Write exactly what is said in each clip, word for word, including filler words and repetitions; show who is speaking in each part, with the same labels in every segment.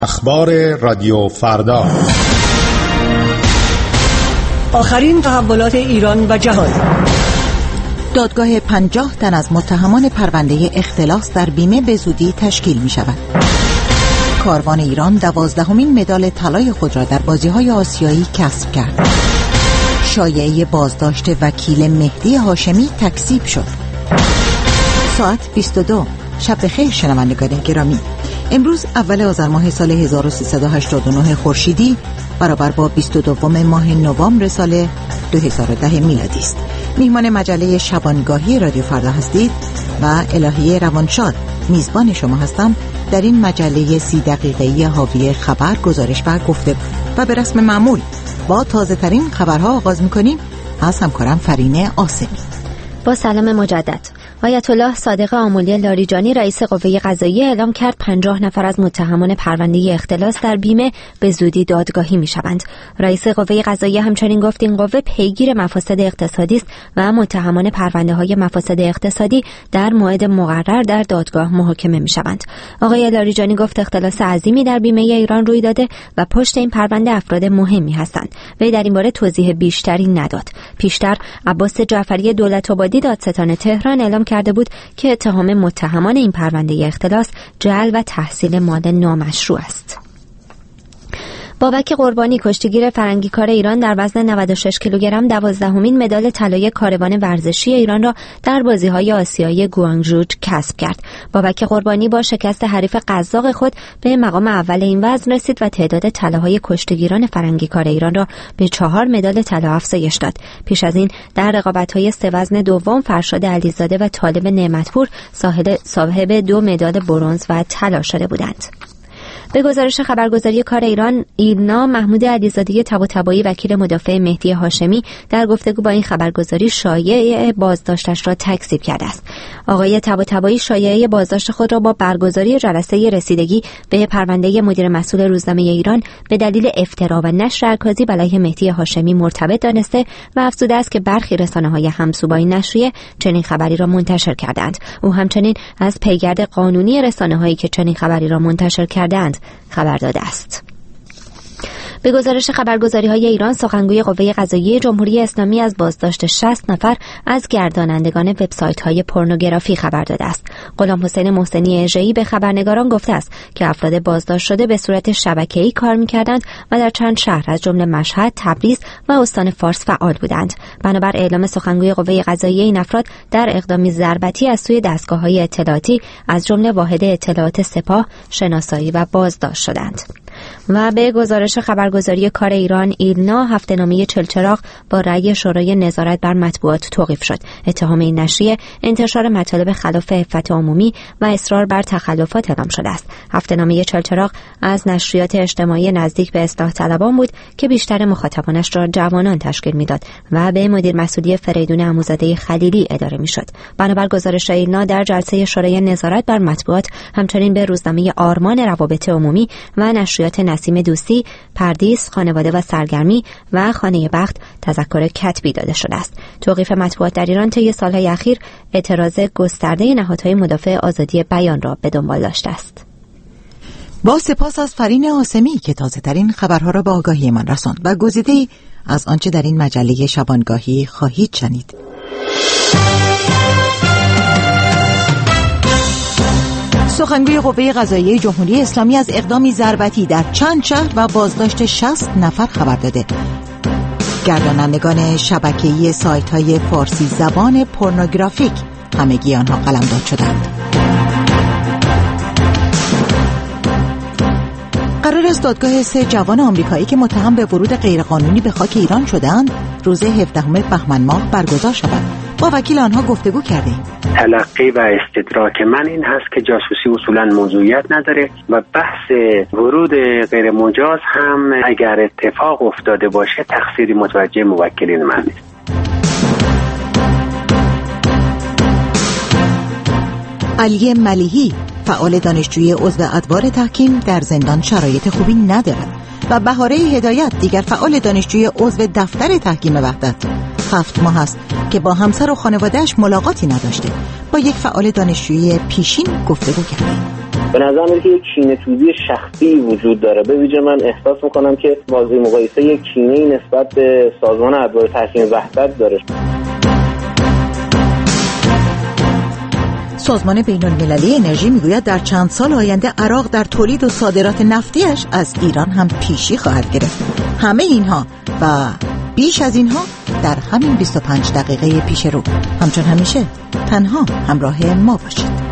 Speaker 1: اخبار رادیو فردا.
Speaker 2: آخرین تحولات ایران و جهان.
Speaker 3: دادگاه پنجاه تن از متهمان پرونده اختلاس در بیمه به زودی تشکیل می شود. کاروان ایران دوازدهمین مدال طلای خود را در بازی‌های آسیایی کسب کرد. شایعه بازداشت وکیل مهدی هاشمی تکذیب شد. ساعت بیست و دو. شب بخیر شنوندگان گرامی. امروز اول آذر ماه سال هزار و سیصد و هشتاد و نه خورشیدی برابر با بیست و دو ماه نوامبر سال دو هزار و ده میلادی است. میهمان مجله شبانگاهی رادیو فردا هستید و الهیه روانشاد میزبان شما هستم. در این مجله سی دقیقه‌ای حاوی خبر، گزارش و گفته و به رسم معمول با تازه ترین خبرها آغاز می‌کنیم. از همکارم فرینه آسمی.
Speaker 4: با سلام مجدد. آیت الله صادق آملی لاریجانی رئیس قوه قضاییه اعلام کرد پنجاه نفر از متهمان پرونده اختلاس در بیمه به زودی دادگاهی می‌شوند. رئیس قوه قضاییه همچنین گفت این قوه پیگیر مفاسد اقتصادی است و متهمان پرونده‌های مفاسد اقتصادی در موعد مقرر در دادگاه محاکمه می‌شوند. آقای لاریجانی گفت اختلاس عظیمی در بیمه ایران روی داده و پشت این پرونده افراد مهمی هستند. وی در این باره توضیح بیشتری نداد. پیشتر عباس جعفری دولت‌آبادی دادستان تهران اعلام کرده بود که اتهام متهمان این پرونده اختلاس جعل و تحصیل مال نامشروع است. بابک قربانی کشتیگیر فرنگیکار ایران در وزن نود و شش کیلوگرم دوازدهمین مدال طلای کاروان ورزشی ایران را در بازی‌های آسیایی گوانگژو کسب کرد. بابک قربانی با شکست حریف قزاق خود به مقام اول این وزن رسید و تعداد طلاهای کشتیگیران فرنگیکار ایران را به چهار مدال طلا افزایش داد. پیش از این در رقابت‌های سه وزن دوم فرشاد علیزاده و طالب نعمتپور صاحب دو مدال برنز و طلا شده بودند. به گزارش خبرگزاری کار ایران ایلنا، محمود علیزاده طباطبایی وکیل مدافع مهدی هاشمی در گفتگو با این خبرگزاری شایعه بازداشتش را تکذیب کرده است. آقای طباطبایی شایعه بازداشت خود را با برگزاری جلسه رسیدگی به پرونده مدیر مسئول روزنامه ایران به دلیل افترا و نشر اکاذیب علیه مهدی هاشمی مرتبط دانسته و افزوده است که برخی رسانه‌های همسو با این نشریه چنین خبری را منتشر کردند. او همچنین از پیگرد قانونی رسانه‌هایی که چنین خبری را منتشر کردند خبر داده است. به گزارش خبرگزاری‌های ایران، سخنگوی قوه قضاییه جمهوری اسلامی از بازداشت شصت نفر از گردانندگان وبسایت‌های پورنوگرافی خبر داده است. غلام حسین محسنی اژه‌ای به خبرنگاران گفته است که افراد بازداشت شده به صورت شبکه‌ای کار می‌کردند و در چند شهر از جمله مشهد، تبریز و استان فارس فعال بودند. بنابر اعلام سخنگوی قوه قضاییه، این افراد در اقدامی ضربتی از سوی دستگاه‌های اطلاعاتی از جمله واحد اطلاعات سپاه شناسایی و بازداشت شدند. و به گزارش خبرگزاری کار ایران ایلنا، هفته‌نامه چلچراغ با رأی شورای نظارت بر مطبوعات توقیف شد. اتهام این نشریه انتشار مطالب خلاف عفت عمومی و اصرار بر تخلفات اعلام شده است. هفته‌نامه چلچراغ از نشریات اجتماعی نزدیک به اصلاح طلبان بود که بیشتر مخاطبانش را جوانان تشکیل میداد و به مدیر مسئولی فریدون عموزاده خلیلی اداره میشد. بنابر گزارش ایلنا، در جلسه شورای نظارت بر مطبوعات همچنین به روزنامه آرمان روابط عمومی و نشریات نسیم دوستی، پردیس، خانواده و سرگرمی و خانه بخت تذکر کتبی داده شده است. توقیف مطبوعات در ایران طی سالهای اخیر اعتراض گسترده نهادهای مدافع آزادی بیان را به دنبال داشته است.
Speaker 3: با سپاس از فرینه آسمی که تازه ترین خبرها را به آگاهی من رساند و گزیده‌ای از آنچه در این مجله شبانگاهی خواهید شنید. سخنگوی قوه قضاییه جمهوری اسلامی از اقدامی ضربتی در چند شهر و بازداشت شصت نفر خبر داده. گردانندگان شبکه‌ای سایت‌های فارسی زبان پورنوگرافیک همگی آنها قلمداد شدند. قرار است دادگاه سه جوان آمریکایی که متهم به ورود غیرقانونی به خاک ایران شدند روز هفدهم بهمن ماه برگزار شود. با وکیل آنها گفتگو کردیم.
Speaker 5: تلقی و استدراک من این هست که جاسوسی اصولا موضوعیت نداره و بحث ورود غیر مجاز هم اگر اتفاق افتاده باشه تقصیری متوجه موکلین من نیست.
Speaker 3: علی ملیحی، فعال دانشجوی عضو ادوار تحکیم، در زندان شرایط خوبی ندارد و بهاره هدایت، دیگر فعال دانشجوی عضو دفتر تحکیم وحدت، هفت ماه است که با همسر و خانواده‌اش ملاقاتی نداشته. با یک فعال دانشجوی پیشین گفتگو کردیم.
Speaker 6: به نظر میاد که یک کینه‌توزی شخصی وجود داره. به ویژه من احساس میکنم که واضح مقایسه یک کینه‌ای نسبت به سازمان ادوار تحکیم وحدت داره.
Speaker 3: سازمان بین‌المللی انرژی میگوید در چند سال آینده عراق در تولید و صادرات نفتیش از ایران هم پیشی خواهد گرفت. همه اینها و بیش از اینها در همین بیست و پنج دقیقه پیش رو. همچون همیشه تنها همراه ما باشید.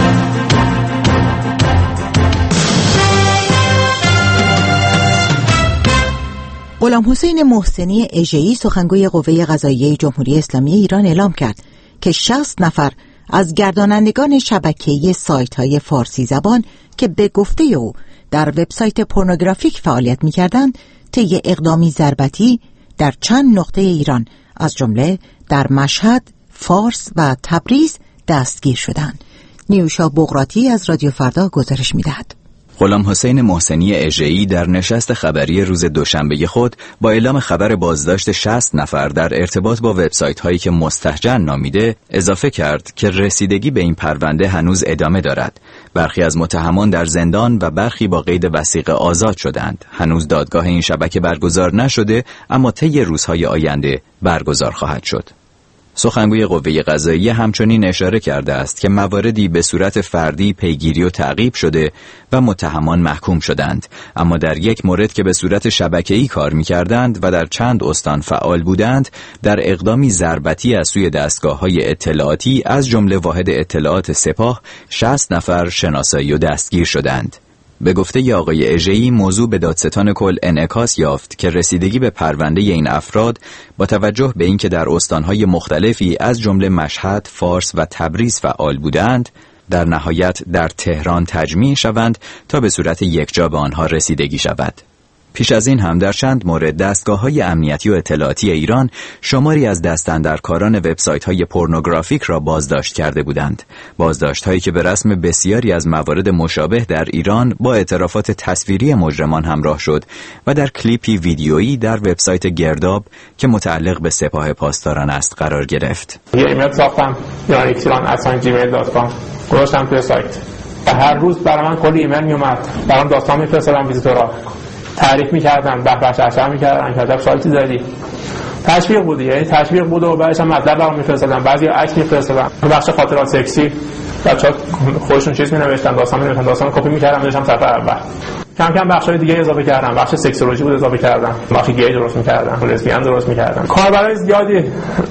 Speaker 3: غلام حسین محسنی اژه‌ای سخنگوی قوه قضاییه جمهوری اسلامی ایران اعلام کرد که شصت نفر از گردانندگان شبکه‌ای سایت‌های فارسی زبان که به گفته او در وبسایت پورنوگرافیک فعالیت می‌کردند طی اقدامی ضربتی در چند نقطه ایران از جمله در مشهد، فارس و تبریز دستگیر شدند. نیوشا بغراتی از رادیو فردا گزارش می‌دهد.
Speaker 7: غلام حسین محسنی اژه‌ای در نشست خبری روز دوشنبه خود با اعلام خبر بازداشت شصت نفر در ارتباط با وبسایت هایی که مستهجن نامیده اضافه کرد که رسیدگی به این پرونده هنوز ادامه دارد. برخی از متهمان در زندان و برخی با قید وثیقه آزاد شدند. هنوز دادگاه این شبکه برگزار نشده، اما طی روزهای آینده برگزار خواهد شد. سخنگوی قوه قضاییه همچنین اشاره کرده است که مواردی به صورت فردی پیگیری و تعقیب شده و متهمان محکوم شدند، اما در یک مورد که به صورت شبکه‌ای کار می‌کردند و در چند استان فعال بودند، در اقدامی ضربتی از سوی دستگاه‌های اطلاعاتی از جمله واحد اطلاعات سپاه شصت نفر شناسایی و دستگیر شدند. به گفته آقای اژه‌ای موضوع به دادستان کل انعکاس یافت که رسیدگی به پرونده این افراد با توجه به اینکه در استانهای مختلفی از جمله مشهد، فارس و تبریز فعال بودند، در نهایت در تهران تجمیع شوند تا به صورت یکجا به آنها رسیدگی شود. پیش از این هم در چند مورد دستگاه‌های امنیتی و اطلاعاتی ایران شماری از دستاندرکاران وبسایت‌های پورنوگرافیک را بازداشت کرده بودند. بازداشت‌هایی که به رسم بسیاری از موارد مشابه در ایران با اعترافات تصویری مجرمان همراه شد و در کلیپی ویدیویی در وبسایت گرداب که متعلق به سپاه پاسداران است قرار گرفت.
Speaker 8: یه ایمیل ساختم ایران اکسیلان ات جیمیل دات کام گذاشتم توی سایت و هر روز برای من کلی ایمیل میومد، برام داستان میفرستادن ویزیتورها، تعریف می‌کردن، بحث بحث می‌کردن که عجب سایتی زدی. تشویق بود، یعنی تشویق بود و بعدش هم مطلب برام می‌فرستادن، بعضی عکس می‌فرستادن. تو بخش خاطرات سکسی بچه‌ها خودشون چیز می‌نوشتن، داستان می‌نوشتن، داستان کپی می‌کردم می‌ذاشتم صفحه اول. کم کم بخش‌های دیگه اضافه کردم، بخش سکسولوژی بود اضافه کردم، بخش گی درست می‌کردم، لزبیان درست می‌کردم. کاربرای زیادی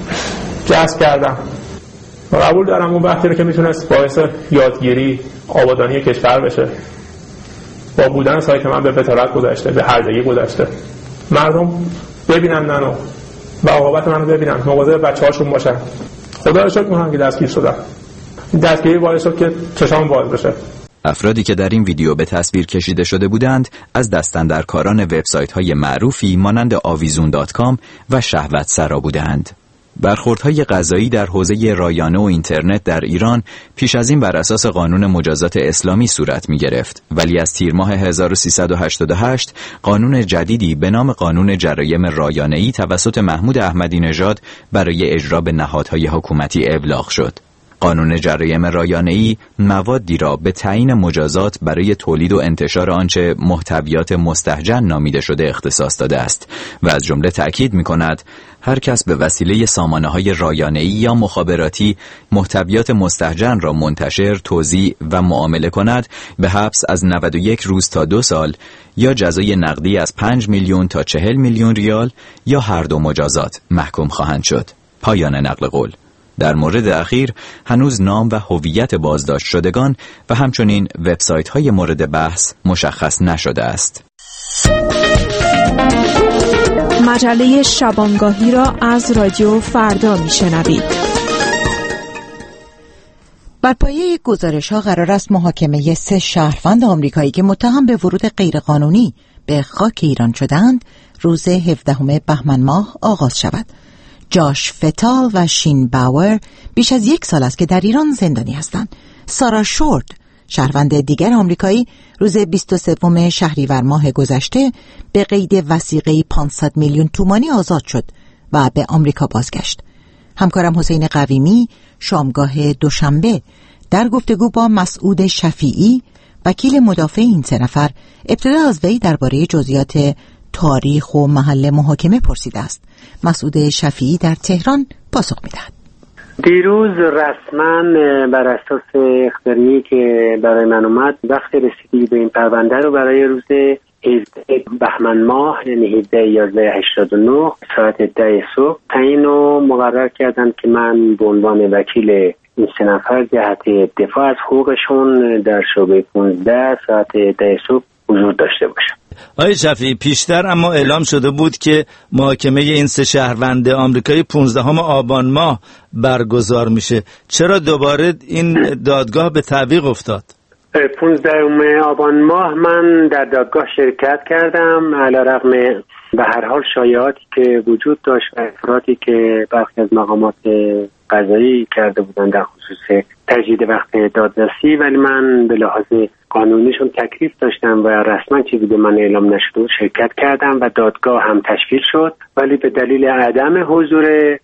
Speaker 8: جذب کردم. قبول دارم اون وقتی رو که میتونست باعث یادگیری، آبادانی کشور بشه. با بودن سایت من به بطالت گذشته، به هرزگی گذشته. مردم ببینن منو و عاقبت منو ببینن، مواظب بچه‌هاشون باشن. خدا رو شکر می‌کنم که دستگیر شدم. این دستگیری باعث شد که چشام باز بشه.
Speaker 7: افرادی که در این ویدیو به تصویر کشیده شده بودند از دستاندرکاران وبسایت‌های معروفی مانند آویزون دات کام و شهوت سرا بودند. برخوردهای قضایی در حوزه رایانه و اینترنت در ایران پیش از این بر اساس قانون مجازات اسلامی صورت می گرفت، ولی از تیر ماه هزار و سیصد و هشتاد و هشت قانون جدیدی به نام قانون جرایم رایانه‌ای توسط محمود احمدی نژاد برای اجرا به نهادهای حکومتی ابلاغ شد. قانون جرایم رایانه‌ای موادی را به تعیین مجازات برای تولید و انتشار آنچه محتویات مستهجن نامیده شده اختصاص داده است و از جمله تأکید می‌کند هر کس به وسیله سامانه‌های رایانه‌ای یا مخابراتی محتویات مستهجن را منتشر، توزیع و معامله کند به حبس از نود و یک روز تا دو سال یا جزای نقدی از پنج میلیون تا چهل میلیون ریال یا هر دو مجازات محکوم خواهند شد. پایان نقل قول. در مورد اخیر هنوز نام و هویت بازداشت شدگان و همچنین وبسایت‌های مورد بحث مشخص نشده است.
Speaker 9: مجله شبانگاهی را از رادیو فردا میشنوید.
Speaker 3: بر پایه گزارش‌ها قرار است محاکمه سه شهروند آمریکایی که متهم به ورود غیرقانونی به خاک ایران شدند روز هفدهم بهمن ماه آغاز شود. جاش فتال و شین باور بیش از یک سال است که در ایران زندانی هستند. سارا شورت شهروند دیگر آمریکایی روز بیست و سوم شهریور ماه گذشته به قید وثیقه پانصد میلیون تومانی آزاد شد و به آمریکا بازگشت. همکارم حسین قویمی شامگاه دوشنبه در گفتگو با مسعود شفیعی وکیل مدافع این سه نفر ابتدا از وی درباره جزئیات تاریخ و محل محاکمه پرسیده است. مسعود شفیعی در تهران پاسخ می‌دهد.
Speaker 5: دیروز رسما بر اساس اخباری که برای من اومد وقت رسیدگی به این پرونده رو برای روز هفده بهمن ماه یعنی هفده یازده هشتاد و نه ساعت ده صبح تعیین و مقرر کردن که من به عنوان وکیل این سه نفر جهت دفاع از حقوقشون در شعبه پانزده ساعت ده صبح حضور داشته باشم.
Speaker 10: آقای شفیعی، پیشتر اما اعلام شده بود که محاکمه این سه شهروند آمریکایی پانزدهم آبان ماه برگزار میشه. چرا دوباره این دادگاه به تعویق افتاد؟
Speaker 5: پانزدهم آبان ماه من در دادگاه شرکت کردم، علیرغم به هر حال شایعاتی که وجود داشت و افرادی که برخی از مقامات قضایی کرده بودن در خصوص تجدید وقت دادرسی، ولی من به لحاظ قانونیشون تکلیف داشتم و رسما چیزی به من اعلام نشده و شرکت کردم و دادگاه هم تشکیل شد، ولی به دلیل عدم حضور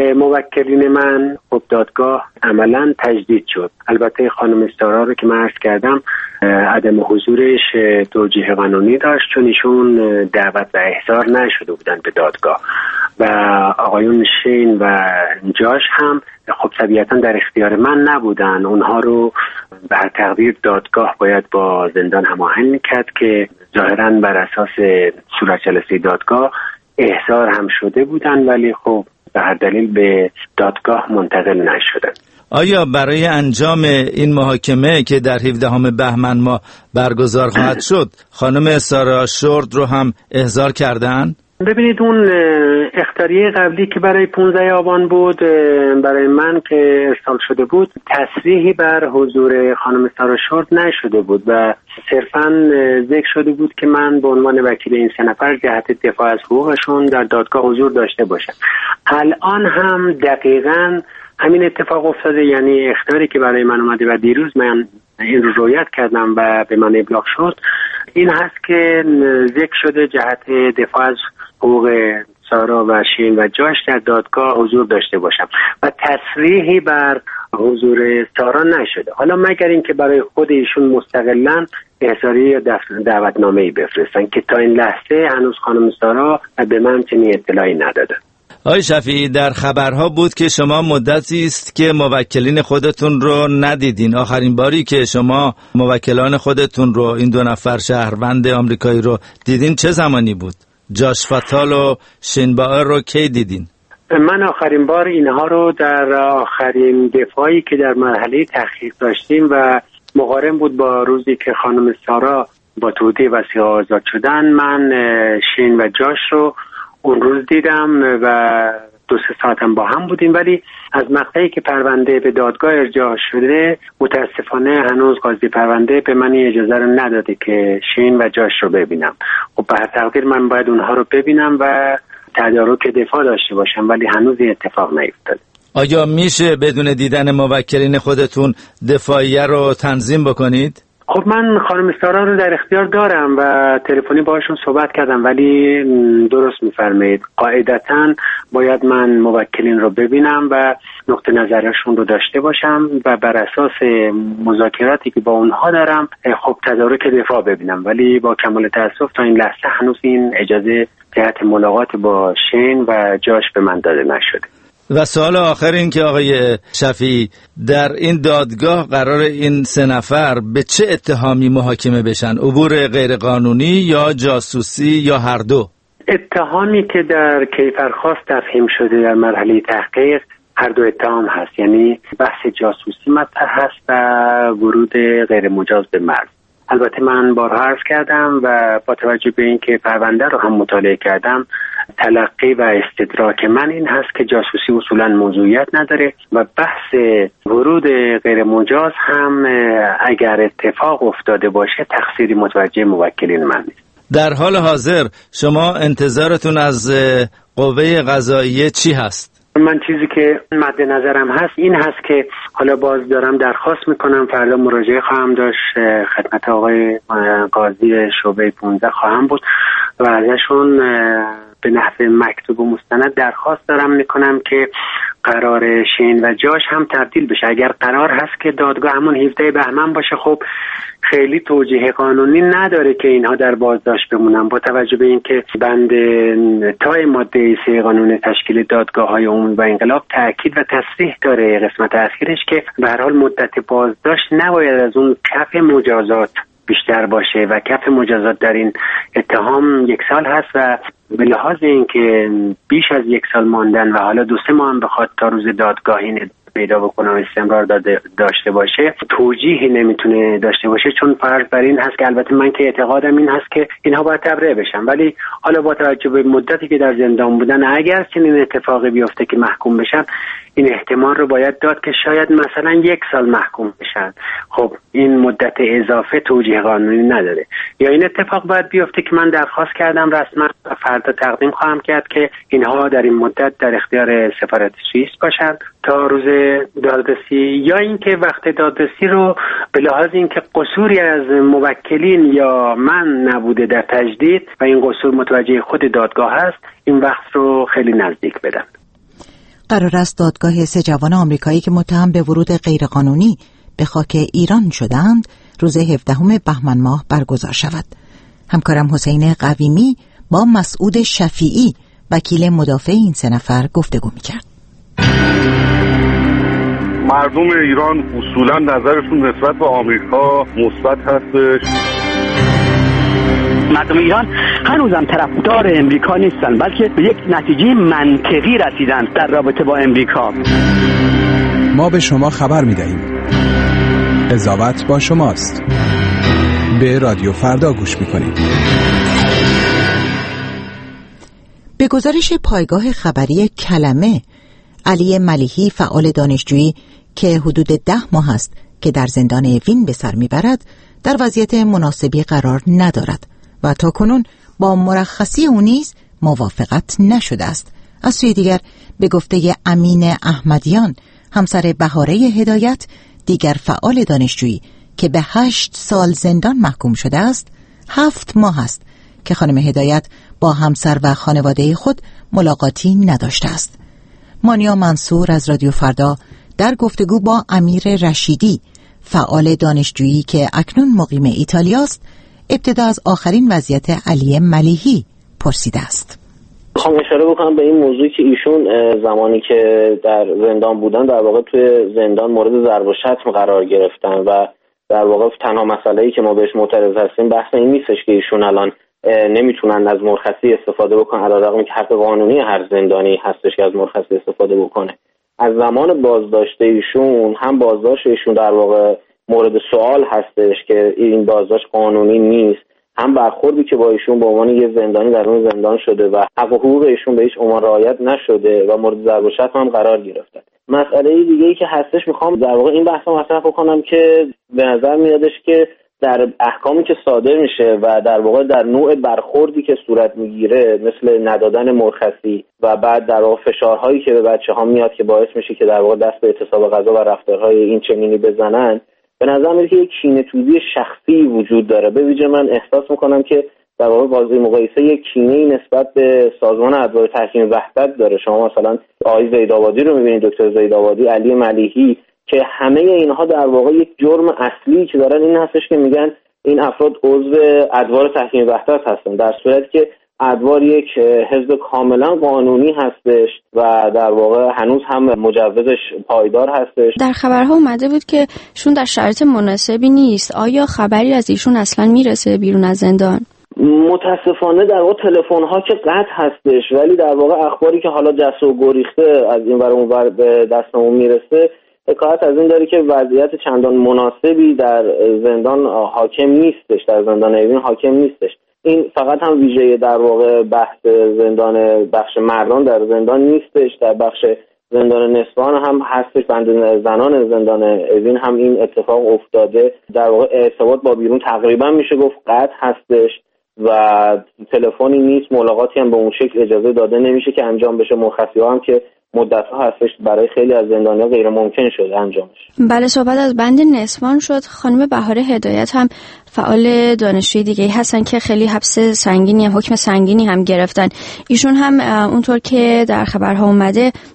Speaker 5: موکلین من خب دادگاه عملا تجدید شد. البته خانم سارا رو که من عرض کردم عدم حضورش توجیه قانونی داشت چون ایشون دعوت و احضار نشده بودن به دادگاه و آقایون شین و جاش هم خب طبیعتا در اختیار من نبودن. اونها رو به هر تقدیر دادگاه باید با زندان هماهنگ میکرد که ظاهرا بر اساس صورت جلسه دادگاه احضار هم شده بودن ولی خب به هر دلیل به دادگاه منتقل نشدن.
Speaker 10: آیا برای انجام این محاکمه که در هفدهم بهمن ماه برگزار خواهد شد خانم سارا شورد رو هم احضار کردن؟
Speaker 5: ببینید اون اخطاریه قبلی که برای پانزده آبان بود برای من که ارسال شده بود تصریحی بر حضور خانم سارا شورد نشده بود و صرفاً ذکر شده بود که من به عنوان وکیل این سه نفر جهت دفاع از حقوقشون در دادگاه حضور داشته باشم. الان هم دقیقاً همین اتفاق افتاده، یعنی اخطاری که برای من اومده و دیروز من این رو رویت کردم و به من ابلاغ شد این هست که ذکر شده جهت دفاع از حقوق سارا و شین و جاش در دادگاه حضور داشته باشم و تصریحی بر حضور سارا نشده. حالا مگر اینکه برای خود ایشون مستقلاً احضاری یا دعوتنامه‌ای بفرستن که تا این لحظه هنوز خانم سارا به من چنین اطلاعی نداده.
Speaker 10: آقای شفیعی، در خبرها بود که شما مدتی است که موکلین خودتون رو ندیدین. آخرین باری که شما موکلان خودتون رو این دو نفر شهروند آمریکایی رو دیدین چه زمانی بود؟ جاش فاتال و شین باور رو کی دیدین؟
Speaker 5: من آخرین بار اینها رو در آخرین دفاعی که در مرحله تحقیق داشتیم و مقارن بود با روزی که خانم سارا با توطئه وثیقه آزاد شدن، من شین و جاش رو اون روز دیدم و دو سه ساعتم با هم بودیم، ولی از مقطعی که پرونده به دادگاه ارجاع شده متاسفانه هنوز قاضی پرونده به من اجازه رو نداده که شین و جاش رو ببینم. خب به هر تقدیر من باید اونها رو ببینم و تدارک دفاع داشته باشم، ولی هنوز این اتفاق نیفتاده.
Speaker 10: آیا میشه بدون دیدن موکلین خودتون دفاعیه رو تنظیم بکنید؟
Speaker 5: خب من خانم سارا رو در اختیار دارم و تلفنی باهاشون صحبت کردم، ولی درست میفرمایید قاعدتاً باید من موکلین رو ببینم و نقطه نظرشون رو داشته باشم و بر اساس مذاکراتی که با اونها دارم خب تدارک دفاع ببینم، ولی با کمال تأسف تا این لحظه هنوز این اجازه جهت ملاقات با شین و جاش به من داده نشده.
Speaker 10: و سوال آخر این که آقای شفیعی، در این دادگاه قرار این سه نفر به چه اتهامی محاکمه بشن؟ عبور غیرقانونی یا جاسوسی یا هر دو؟
Speaker 5: اتهامی که در کیفرخواست تفهیم شده در مرحله تحقیق هر دو اتهام هست، یعنی بحث جاسوسی مطرح هست و ورود غیر مجاز به مرز. البته من بارها عرض کردم و با توجه به اینکه پرونده رو هم مطالعه کردم تلقی و استدراک من این هست که جاسوسی اصولا موضوعیت نداره و بحث ورود غیر مجاز هم اگر اتفاق افتاده باشه تقصیری متوجه موکلین من نیست.
Speaker 10: در حال حاضر شما انتظارتون از قوه قضاییه چی هست؟
Speaker 5: من چیزی که مد نظرم هست این هست که حالا باز دارم درخواست میکنم، فردا مراجعه خواهم داشت خدمت آقای قاضی شعبه پانزده خواهم بود و ازشون به نحو مکتوب و مستند درخواست دارم میکنم که قرار شین و جاش هم تبدیل بشه. اگر قرار هست که دادگاه همون هفده بهمن باشه، خب خیلی توجیه قانونی نداره که اینها در بازداشت بمونن، با توجه به اینکه بند تای ماده سه قانون تشکیل دادگاه‌های عمومی و انقلاب تاکید و تصریح داره قسمت اخیرش که به هر حال مدت بازداشت نباید از اون کف مجازات بیشتر باشه و کف مجازات در این اتهام یک سال هست و به لحاظ اینکه بیش از یک سال ماندن و حالا دو سه ماه هم بخواد تا روز دادگاهی پیدا بکنه و استمرار داشته باشه، توجیهی نمیتونه داشته باشه، چون فرض بر این هست که البته من که اعتقادم این هست که اینها باید تبرئه بشن، ولی حالا با توجه به مدتی که در زندان بودن اگر چنین اتفاقی بیفته که محکوم بشن، این احتمال رو باید داد که شاید مثلا یک سال محکوم بشن. خب این مدت اضافه توجیه قانونی نداره. یا این اتفاق باید بیفته که من درخواست کردم رسما و فردا تقدیم خواهم کرد که اینها در این مدت در اختیار سفارت سوئیس باشند تا روز دادرسی، یا اینکه وقت دادرسی رو به لحاظ اینکه قصوری از موکلین یا من نبوده در تجدید و این قصور متوجه خود دادگاه هست، این وقت رو خیلی نزدیک بدن.
Speaker 3: قرار است دادگاه سه جوان آمریکایی که متهم به ورود غیرقانونی به خاک ایران شدند روز هفدهم بهمن ماه برگزار شود. همکارم حسین قویمی با مسعود شفیعی وکیل مدافع این سه نفر گفتگو می‌کرد.
Speaker 11: مردم ایران اصولاً نظرشون نسبت به آمریکا مثبت هستش.
Speaker 12: مردم ایران هنوزم طرفدار امریکا نیستن، بلکه به یک نتیجه منطقی رسیدن در رابطه با امریکا.
Speaker 13: ما به شما خبر می‌دهیم. قضاوت با شماست. به رادیو فردا گوش می‌کنید.
Speaker 3: به گزارش پایگاه خبری کلمه، علی ملیحی فعال دانشجویی که حدود ده ماه است که در زندان اوین به سر میبرد، در وضعیت مناسبی قرار ندارد و تاکنون با مرخصی او نیز موافقت نشده است. از سوی دیگر به گفته امین احمدیان، همسر بهاره هدایت، دیگر فعال دانشجویی که به هشت سال زندان محکوم شده است، هفت ماه است که خانم هدایت با همسر و خانواده خود ملاقاتی نداشته است. مانیا منصور از رادیو فردا در گفتگو با امیر رشیدی، فعال دانشجویی که اکنون مقیم ایتالیاست، ابتدا از آخرین وضعیت علی ملیحی پرسیده است.
Speaker 6: میخوام اشاره بکنم به این موضوعی که ایشون زمانی که در زندان بودن در واقع توی زندان مورد ضرب و شتم قرار گرفتن و در واقع تنها مسئله‌ای که ما بهش معترض هستیم بحث این نیستش که ایشون الان نمیتونن از مرخصی استفاده بکنن، علیرغم که حق قانونی هر زندانی هستش که از مرخصی استفاده بکنه. از زمان بازداشت ایشون هم بازداشت ایشون در واقع مورد سوال هستش که این بازداشت قانونی نیست، هم برخوردی که با ایشون به عنوان یه زندانی در اون زندان شده و حق و حقوق ایشون به هیچ عنوان رعایت نشده و مورد ضرب و شتم هم قرار گرفته. مسئله دیگه ای که هستش، میخوام در واقع این بحث رو مطرح بکنم که به نظر میادش که در احکامی که صادر میشه و در واقع در نوع برخوردی که صورت میگیره، مثل ندادن مرخصی و بعد در واقع فشارهایی که به بچه‌ها میاد که باعث میشه که در واقع دست به اعتصاب غذا و رفتارهای این چنینی بزنن، به نظر میاد که یک کینه‌توزی شخصی وجود داره. به ویژه من احساس میکنم که در واقع بازی مقایسه یک کینه‌ای نسبت به سازمان ادوار تحکیم وحدت داره. شما مثلا آقای زیدآبادی رو میبینید، دکتر زیدآبادی، علی ملیحی، که همه اینها در واقع یک جرم اصلی که دارن این هستش که میگن این افراد عضو ادوار تحکیم وحدت هستن، در صورتی که ادوار یک حزب کاملا قانونی هستش و در واقع هنوز هم مجوزش پایدار هستش.
Speaker 14: در خبرها اومده بود که شون در شرایط مناسبی نیست. آیا خبری از ایشون اصلا میرسه بیرون از زندان؟
Speaker 6: متاسفانه در واقع تلفن ها که قطع هستش، ولی در واقع اخباری که حالا جسته و گریخته از این ور اون ور به دستمون میرسه حکایت از این داره که وضعیت چندان مناسبی در زندان حاکم نیستش، در زندان اوین حاکم نیستش. این فقط هم ویژه در واقع بحث زندان بخش مردان در زندان نیستش، در بخش زندان نسوان هم هستش، بند زنان زندان اوین هم این اتفاق افتاده. در واقع ارتباط با بیرون تقریبا میشه گفت قطع هستش و تلفنی نیست، ملاقاتی هم به اون شکل اجازه داده نمیشه که انجام بشه. مرخصی‌ها هم که مدت‌ها هستش برای خیلی از زندانی‌ها غیر ممکن شده انجامش.
Speaker 14: بله، صحبت از بند نسوان شد. خانم بهاره هدایت هم فعال دانشجوی دیگه‌ای هستن که خیلی حبس سنگینی هم حکم سنگینی هم گرفتن. ایشون هم اونطور که در خبرها اومده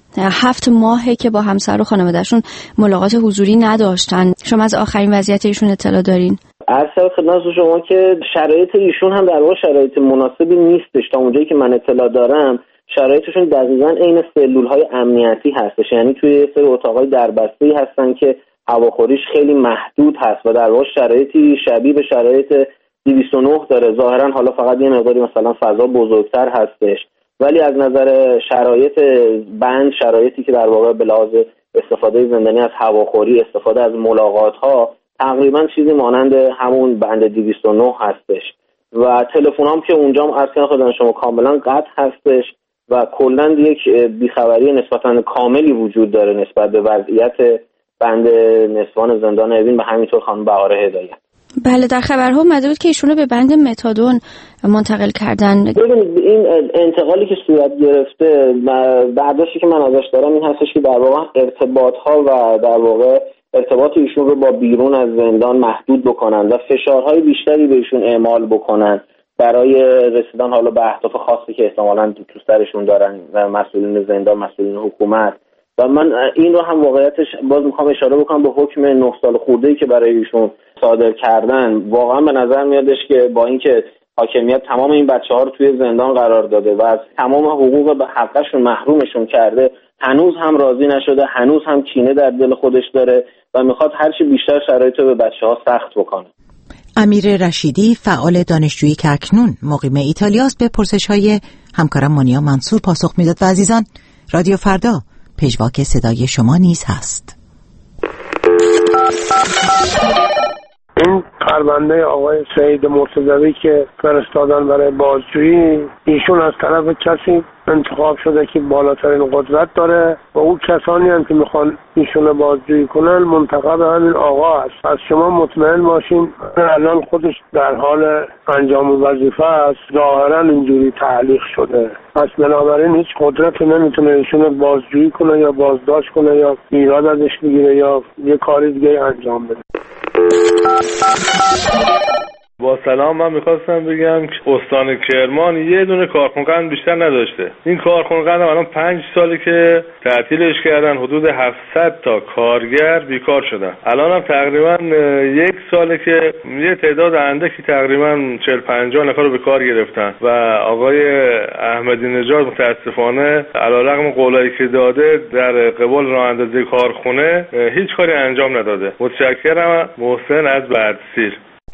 Speaker 14: هفت ماهه که با همسر و خانوادهشون ملاقات حضوری نداشتن. شما از آخرین وضعیت ایشون اطلاع دارین؟
Speaker 6: عرض خدمت شما که شرایط ایشون هم در واقع شرایط مناسبی نیستش. تا اونجایی که من اطلاع دارم شرایطشون دقیقاً عین سلول‌های امنیتی هستش، یعنی توی سری اتاقای دربسته‌ای هستن که هواخوریش خیلی محدود هست و در واقع شرایطی شبیه به شرایط دویست و نه داره. ظاهراً حالا فقط یه مقداری مثلا فضا بزرگتر هستش، ولی از نظر شرایط بند، شرایطی که در واقع به لحاظ استفاده زندانی از هواخوری، استفاده از ملاقات‌ها، تقریبا چیزی مانند همون بند دویست و نه هستش و تلفن هم که اونجا هم عرض کردم خدمت شما کاملا قطع هستش و کلا یک بیخبری نسبتا کاملی وجود داره نسبت به وضعیت بند نسوان زندان اوین و همینطور خانم بهاره هدایت.
Speaker 14: بله، در خبرها اومده بود که ایشونو به بند متادون منتقل کردن.
Speaker 6: ببینید این انتقالی که صورت گرفته، برداشتی که من ازش دارم این هستش که در واقع ارتباط‌ها و در واقع ارتباط ایشون رو با بیرون از زندان محدود بکنن و فشارهای بیشتری به ایشون اعمال بکنن برای رسیدن حالا به اهداف خاصی که احتمالاً تو سرشون دارن و مسئولین زندان، مسئولین حکومت. و من این رو هم واقعیتش باز میخوام اشاره بکنم به حکم نه سال خورده‌ای که برای ایشون صادر کردن. واقعا به نظر میادش که با اینکه حاکمیت تمام این بچه‌ها رو توی زندان قرار داده و از تمام حقوق به حقشون محرومشون کرده، هنوز هم راضی نشده، هنوز هم کینه در دل خودش داره و میخواد هرچی بیشتر شرایط رو به بچه‌ها سخت بکنه.
Speaker 3: امیر رشیدی، فعال دانشجویی که اکنون مقیم ایتالیاست، به پرسش‌های همکارم مانیا منصور پاسخ میداد. و عزیزان، رادیو فردا پژواک صدای شما نیز هست.
Speaker 15: این پرونده آقای سعید مرتضوی که فرستادن برای بازجویی، ایشون از طرف کسی انتخاب شده که بالاترین قدرت داره و اون کسانی هم که میخوان ایشون بازجویی کنن منتخب همین آقا هست. از شما مطمئن باشین الان خودش در حال انجام وظیفه است، ظاهرا اینجوری تعلیق شده. پس بنابراین هیچ قدرتی نمیتونه ایشون بازجویی کنه یا بازداشت کنه یا ایراد ازش بگیره یا یه کاری دیگه انجام بده.
Speaker 11: با سلام، من میخواستم بگم که استان کرمان یه دونه کارخونه بیشتر نداشته. این کارخونه الان پنج سالی که تعطیلش کردن، حدود هفتصد تا کارگر بیکار شدن. الان هم تقریبا یک ساله که یه تعداد اندکی تقریبا چهل پنجاه نفر رو به کار گرفتن و آقای احمدی نژاد متاسفانه علیرغم قولایی که داده در قبال راه اندازی کارخونه هیچ کاری انجام نداده. متشکرم. محسن از بردسیر.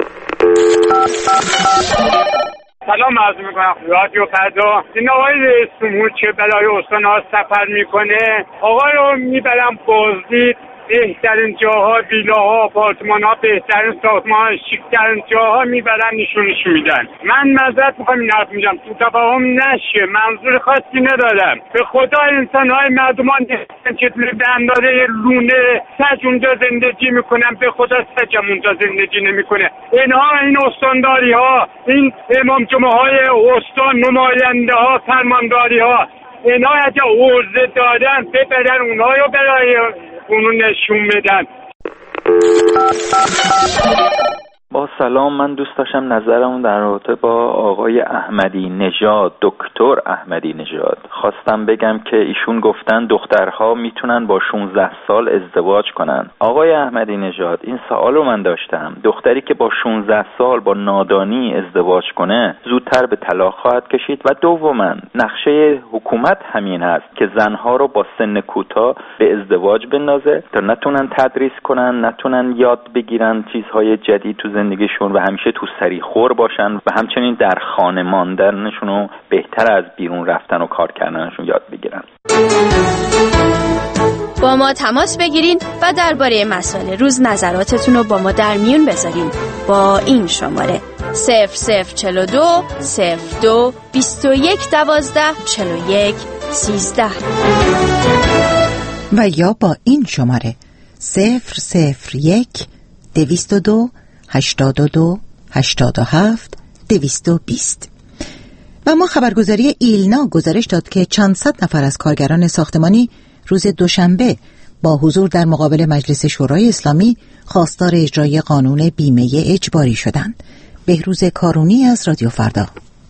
Speaker 16: سلام عرض میکنم رادیو فردا. این آقای رئیس جمهور که برای استان‌ها سفر میکنه، آقا رو میبرم بازدید، بهترین جاها، ویلاها، آپارتمان‌ها، بهترین ساختمان‌ها، شیک‌ترین جاها میبرن نشونش میدن. من معذرت میخوام این حرف میگم تو تفاهم نشه، منظور خاصی ندارم. به خدا انسان‌های مردمان که به اندازه لونه سج اونجا زندگی میکنن، به خدا سجم اونجا زندگی نمیکنه. اینها این استانداری‌ها، این امام جمعه‌های استان، نماینده‌ها، فرمانداری‌ها، اینا اگه عرضه دادن ببرن اونها رو برای اونو نشون بدن.
Speaker 17: با سلام، من دوست داشتم نظرمون در رابطه با آقای احمدی نژاد، دکتر احمدی نژاد، خواستم بگم که ایشون گفتن دخترها میتونن با شانزده سال ازدواج کنن. آقای احمدی نژاد، این سوال رو من داشتم، دختری که با شانزده سال با نادانی ازدواج کنه زودتر به طلاق خواهد کشید و دوما نقشه حکومت همین هست که زنها رو با سن کوتاه به ازدواج بندازه تا نتونن تدریس کنن، نتونن یاد بگیرن چیزهای جدید تو زندگیشون و همیشه تو سری خور باشن و همچنین در خانه ماندنشون رو بهتر از بیرون رفتن و کار کردنشون یاد بگیرن.
Speaker 14: با ما تماس بگیرین و درباره مسائل روز نظراتتون رو با ما در میون بذارین با این شماره صفر صفر چهل و دو صفر دو بیست و یک دوازده چهل و یک سیزده
Speaker 3: و یا با این شماره صفر صفر یک دویست و دو هشتاد و دو هشتاد و هفت دویست و بیست. و ما خبرگزاری ایلنا گزارش داد که چند صد نفر از کارگران ساختمانی روز دوشنبه با حضور در مقابل مجلس شورای اسلامی خواستار اجرای قانون بیمه اجباری شدند. بهروز کارونی از رادیو فردا.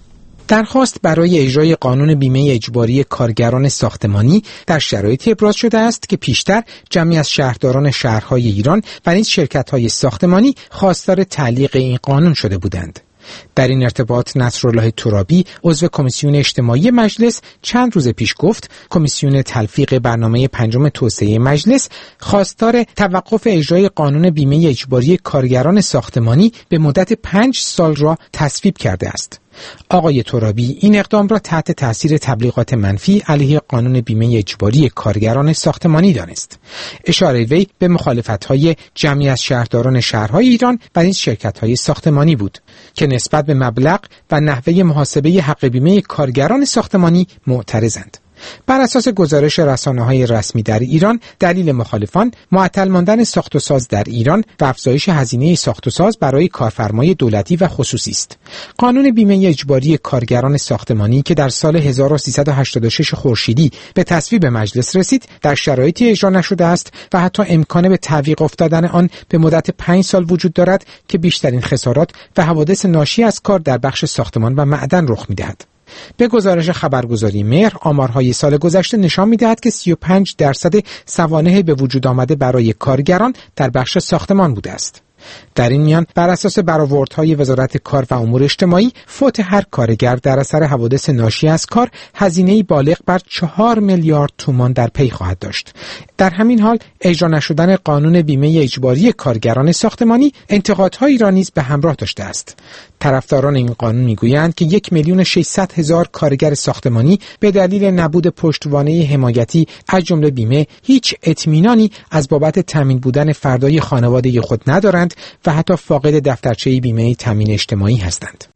Speaker 18: درخواست برای اجرای قانون بیمه اجباری کارگران ساختمانی در شرایطی ابراز شده است که پیشتر جمعی از شهرداران شهرهای ایران و نیز شرکت‌های ساختمانی خواستار تعلیق این قانون شده بودند. در این ارتباط نصرالله ترابی عضو کمیسیون اجتماعی مجلس چند روز پیش گفت کمیسیون تلفیق برنامه پنجم توسعه مجلس خواستار توقف اجرای قانون بیمه اجباری کارگران ساختمانی به مدت پنج سال را تصویب کرده است. آقای ترابی این اقدام را تحت تاثیر تبلیغات منفی علیه قانون بیمه اجباری کارگران ساختمانی دانست. اشاره وی به مخالفت‌های جمعی از شهرداران شهرهای ایران و نیز شرکت‌های ساختمانی بود که نسبت به مبلغ و نحوه محاسبه حق بیمه کارگران ساختمانی معترضند. بر اساس گزارش رسانه‌های رسمی در ایران، دلیل مخالفان معطل ماندن ساخت و ساز در ایران و افزایش هزینه ساخت و ساز برای کارفرمای دولتی و خصوصی است. قانون بیمه اجباری کارگران ساختمانی که در سال هزار و سیصد و هشتاد و شش خورشیدی به تصویب مجلس رسید، در شرایطی اجرا نشده است و حتی امکان به تعویق افتادن آن به مدت پنج سال وجود دارد که بیشترین خسارات و حوادث ناشی از کار در بخش ساختمان و معدن رخ می‌دهد. به گزارش خبرگزاری مهر، آمارهای سال گذشته نشان می‌دهد که سی و پنج درصد سوانح به وجود آمده برای کارگران در بخش ساختمان بوده است. در این میان بر اساس برآوردهای وزارت کار و امور اجتماعی، فوت هر کارگر در اثر حوادث ناشی از کار هزینه‌ای بالغ بر چهار میلیارد تومان در پی خواهد داشت. در همین حال اجرا نشدن قانون بیمه اجباری کارگران ساختمانی انتقادهایی را نیز به همراه داشته است. طرفداران این قانون میگویند که یک میلیون و ششصد هزار کارگر ساختمانی به دلیل نبود پشتوانه حمایتی از جمله بیمه هیچ اطمینانی از بابت تامین بودن فردای خانواده خود ندارند و حتی فاقد دفترچه بیمه تامین اجتماعی هستند.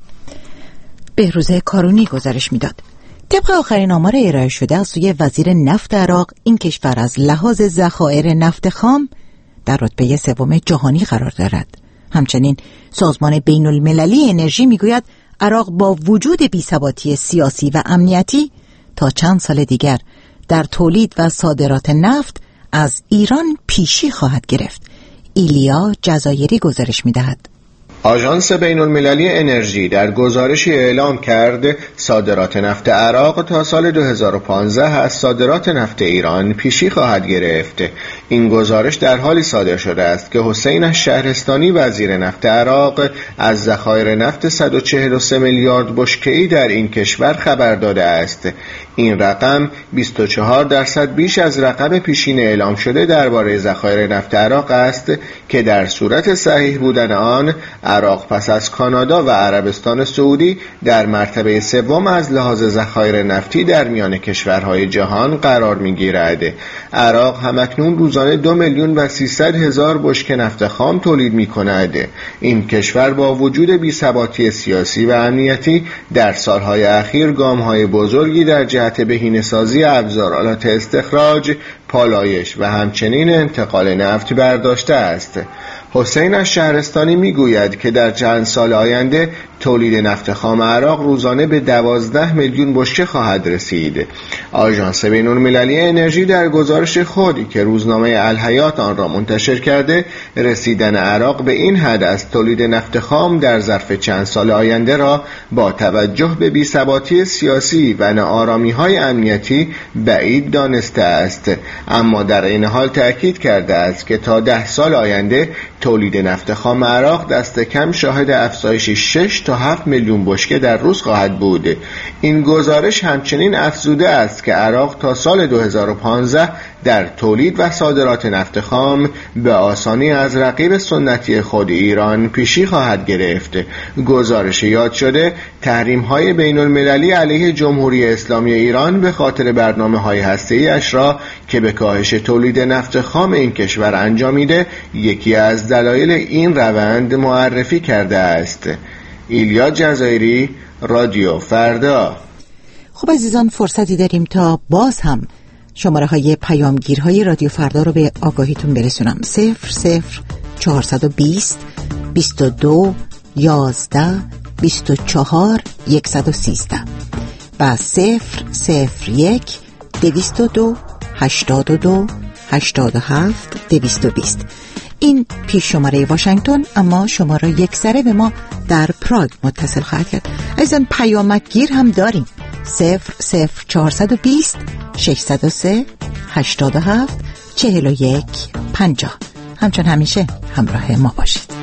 Speaker 3: بهروز کارونی گزارش میداد. طبق آخرین آمار ارائه شده از سوی وزیر نفت عراق، این کشور از لحاظ ذخایر نفت خام در رتبه سوم جهانی قرار دارد. همچنین سازمان بین المللی انرژی میگوید عراق با وجود بی‌ثباتی سیاسی و امنیتی تا چند سال دیگر در تولید و صادرات نفت از ایران پیشی خواهد گرفت. ایلیا جزایری گزارش می‌دهد.
Speaker 19: آژانس بین المللی انرژی در گزارشی اعلام کرد صادرات نفت عراق تا سال دو هزار و پانزده از صادرات نفت ایران پیشی خواهد گرفت. این گزارش در حالی صادر شده است که حسین شهرستانی وزیر نفت عراق از ذخایر نفت صد و چهل و سه میلیارد بشکه‌ای در این کشور خبر داده است. این رقم بیست و چهار درصد بیش از رقم پیشین اعلام شده درباره ذخایر نفت عراق است که در صورت صحیح بودن آن عراق پس از کانادا و عربستان سعودی در مرتبه سوم از لحاظ ذخایر نفتی در میان کشورهای جهان قرار می‌گیرد. عراق همکنون روزانه دو میلیون و سیصد هزار بشکه نفت خام تولید می‌کند. این کشور با وجود بی‌ثباتی سیاسی و امنیتی در سالهای اخیر گام‌های بزرگی در جهت بهینه‌سازی ابزارالات استخراج، پالایش و همچنین انتقال نفت برداشته است. حسین از شهرستانی میگوید که در چند سال آینده تولید نفت خام عراق روزانه به دوازده میلیون بشکه خواهد رسید. آژانس بین المللی انرژی در گزارش خودی که روزنامه الحیات آن را منتشر کرده، رسیدن عراق به این حد از تولید نفت خام در ظرف چند سال آینده را با توجه به بی‌ثباتی سیاسی و ناآرامی‌های امنیتی بعید دانسته است، اما در این حال تأکید کرده است که تا ده سال آینده تولید نفت خام عراق دست کم شاهد افزایش شش تا هفت میلیون بشکه در روز خواهد بود. این گزارش همچنین افزوده است که عراق تا سال دو هزار و پانزده در تولید و صادرات نفت خام به آسانی از رقیب سنتی خود ایران پیشی خواهد گرفت. گزارش یاد شده تحریم‌های بین المللی علیه جمهوری اسلامی ایران به خاطر برنامه‌های هسته‌ای اش را که به کاهش تولید نفت خام این کشور انجامیده، یکی از دلایل این روند معرفی کرده است. ایلیا جزایری، رادیو فردا.
Speaker 3: خب عزیزان، فرصتی داریم تا باز هم شماره های پیامگیرهای رادیو فردا رو به آگاهیتون برسونم. صفر صفر چهارصد و بیست بیست و دو یازده بیست و چهار یکصد و سیزده و صفر صفر یک دویست و دو هشتاد و دو هشتاد و هفت دویست و بیست. این پیش شماره واشنگتن، اما شما را یک سره به ما در پراگ متصل خواهد کرد. ایضاً پیامک گیر هم داریم. صفر صفر چهارصد و بیست ششصد و سه هشتاد و هفت چهل و یک پنجاه. همچون همیشه همراه ما باشید.